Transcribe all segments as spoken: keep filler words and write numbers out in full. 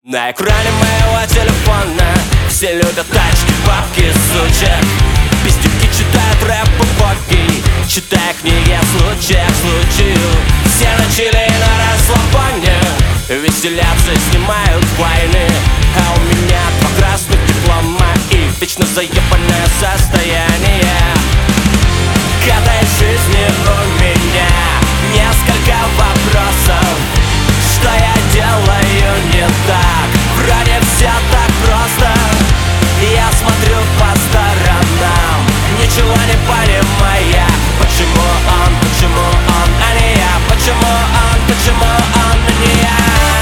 На экране моего телефона все любят тачки, бабки, сучек. Пиздюки читают рэп по попки, читая книги о случаях, случаю. Все начали на расслабоне веселятся и снимают войны. А у меня два красных диплома и вечно заебанное состояние. К этой жизни у меня несколько вопросов. Что я делаю не так? Вроде все так просто. Я смотрю по сторонам, ничего не понимая. Почему он, почему он, а не я? Почему он, почему он, а не я?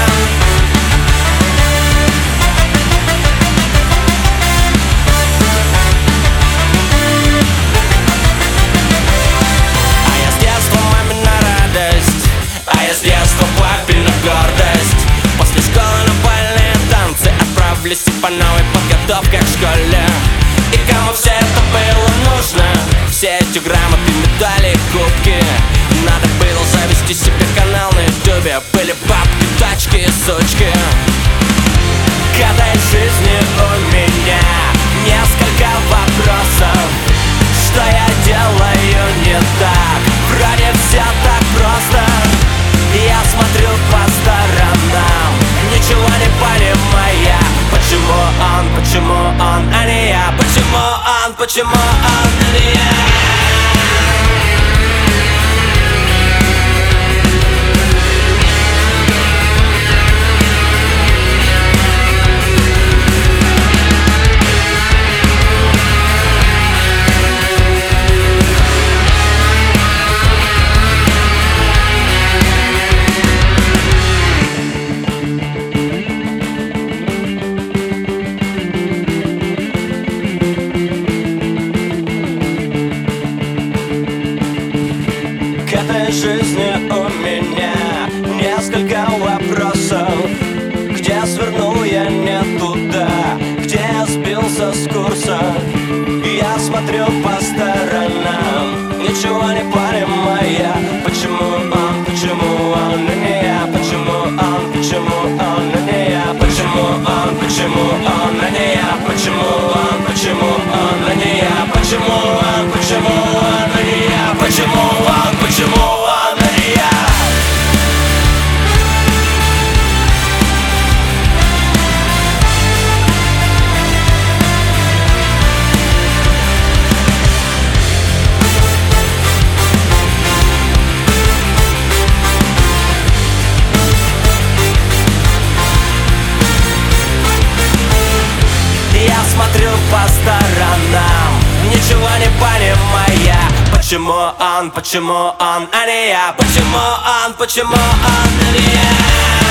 А я с детства мамина радость, а я с детства папина гордость. После школы на бальные танцы отправились и по новой подготовке к школе. И кому все это было нужно? Все эти грамоты, медали, кубки. Надо было завести себе канал на ютубе. Были бабки, тачки и сучки. К этой жизни у меня несколько вопросов. Что я делаю не так? Вроде все так просто. Я смотрю по сторонам, ничего не понимая. Почему он, почему он, а не я? Почему он, почему он, а не я? К этой жизни у меня несколько вопросов. Где свернул я не туда? Где я сбился с курса? Я смотрю по сторонам, ничего не понимая. Почему он, почему он, а не я? Почему он, почему он, а не я? Почему он, почему он, а не я? Почему он, почему он, а не я? Почему он, почему он, а не я? Почему он, почему он, а не я? Я смотрю по сторонам, ничего не понимая. Почему он, почему он, а не я? Почему он, почему он, а не я?